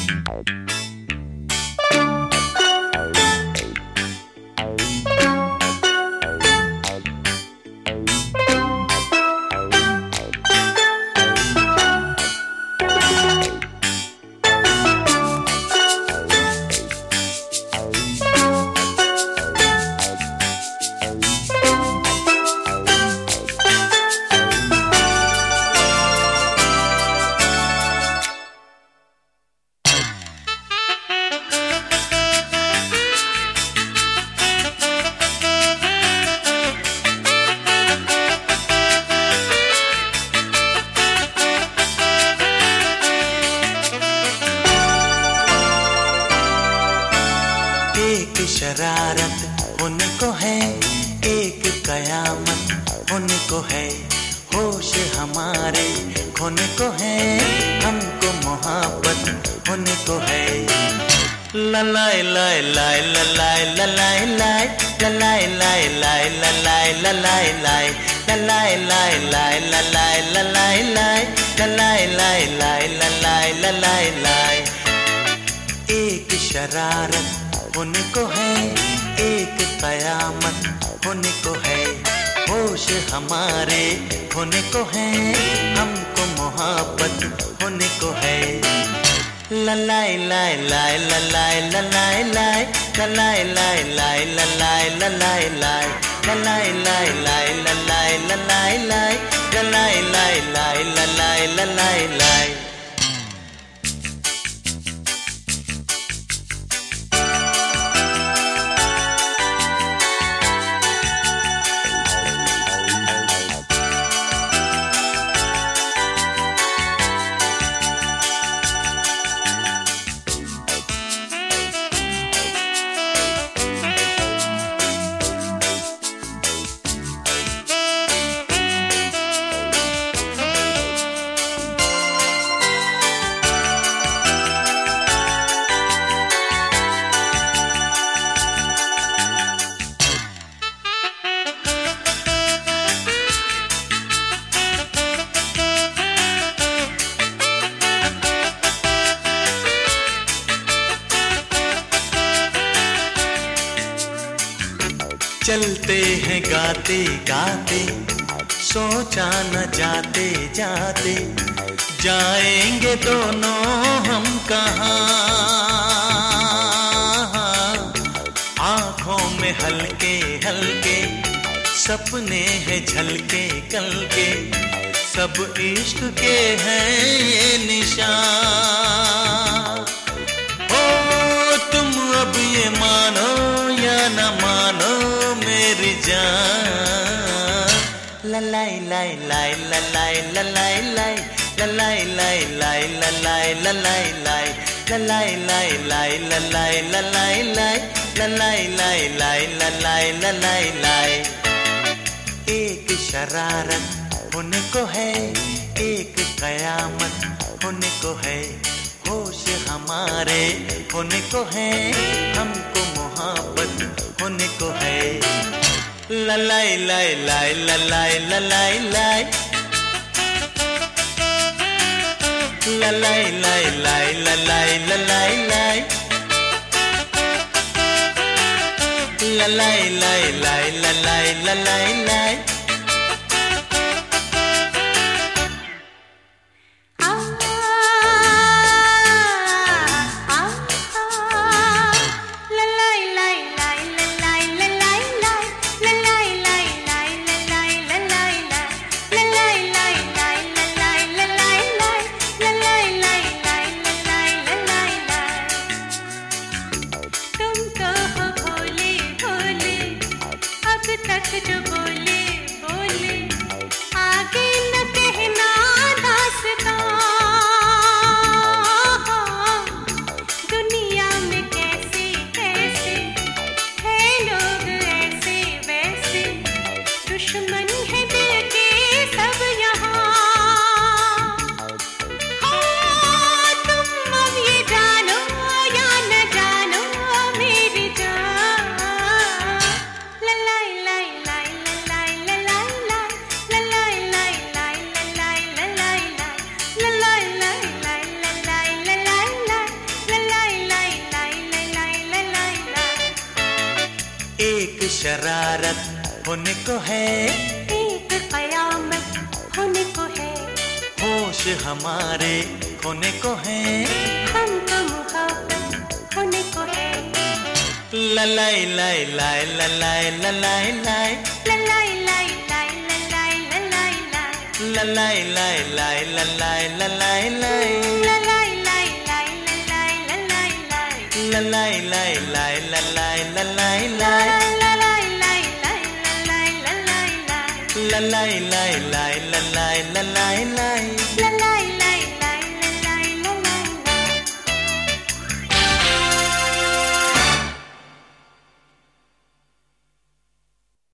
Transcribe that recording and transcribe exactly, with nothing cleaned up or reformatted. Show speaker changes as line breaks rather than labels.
शरारत होने को है, एक कयामत होने को है, होश हमारे खोने को है, हमको मोहब्बत होने को है। ललाए लाए लाए ललाए ललाए लाए ललाए लाए लाए ललाए ललाए लाए ललाए लाए लाए ललाए ललाए लाए ललाए लाए लाए ललाए ललाए लाए। एक शरारत होने को है, एक कयामत होने को है, होश हमारे खोने को है, हमको मोहब्बत होने को है। ललाए लाए लाए ललाए ललाए लाए ललाए लाए लाए ललाए ललाए लाए ललाए लाए लाए ललाए ललाए लाए ललाए लाए लाए ललाए ललाए लाए। चलते हैं गाते गाते, सोचा न जाते जाते, जाएंगे दोनों हम कहाँ। आँखों में हल्के हल्के सपने हैं झलके कल के, सब इश्क के हैं ये निशान। ओ तुम अब ये मानो या न मानो मेरी जान। ललाई लाई लाई ललाई ललाई लाई ललाई लाई लाई ललाई ललाई लाई ललाई लाई लाई ललाई ललाई लाई ललाई लाई लाई ललाई ललाई लाई। एक शरारत होने को है, एक कयामत होने को है, होश हमारे होने को है, हमको मोहब्बत होने को है। ललाई लाई लाई ललाई ललाई लाई ललाई लाई लाई ललाई ललाई लाई ललाई लाई लाई ललाई ललाई लाई।
तक जो बोले
शरारत होने को है,
एक कयामत होने को है,
होश हमारे खोने को है,
हमको मोहब्बत होने को है।
ललाई लाई लाई ललाई ललाई लाई
ललाई लाई लाई ललाई ललाई लाई
ललाई लाई लाई ललाई ललाई लाई
ललाई लाई लाई ललाई ललाई लाई
ललाई लाई लाई ललाई ललाई लाई
ललाई लाई लाई ललाई ललाई लाई
ललाई लाई लाई ललाई ललाई लाई
ललाई